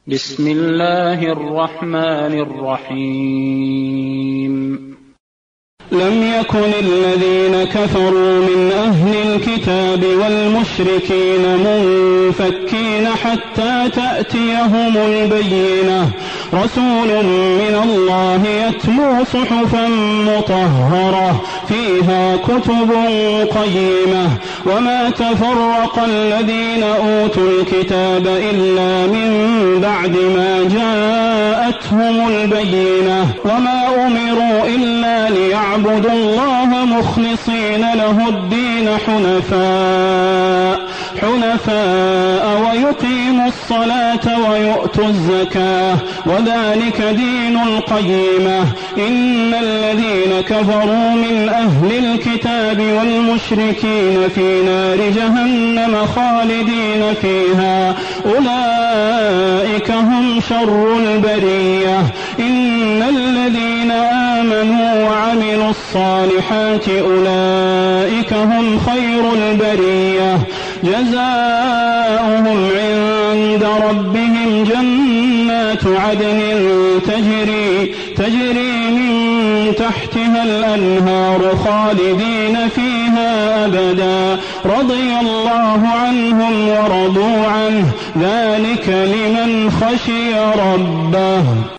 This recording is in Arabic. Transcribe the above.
بسم الله الرحمن الرحيم لم يكن الذين كفروا من أهل الكتاب والمشركين منفكين حتى تأتيهم البينة رسول من الله يتلو صحفا مطهرة فيها كتب قيمة وما تفرق الذين أوتوا الكتاب إلا من بعد ما جاءتهم البينة وما أمروا إلا ليعبدوا الله مخلصين له الدين حنفاء ويقيموا الصلاة ويؤتوا الزكاة وذلك دين القيمة إن الذين كفروا من أهل الكتاب والمشركين في نار جهنم خالدين فيها أولئك هم شر البرية إن الذين آمنوا وعملوا الصالحات أولئك هم خير البرية جزاؤهم عند ربهم جنات عدن تجري من تحتها الأنهار خالدين فيها أبدا رضي الله عنهم ورضوا عنه ذلك لمن خشي ربه.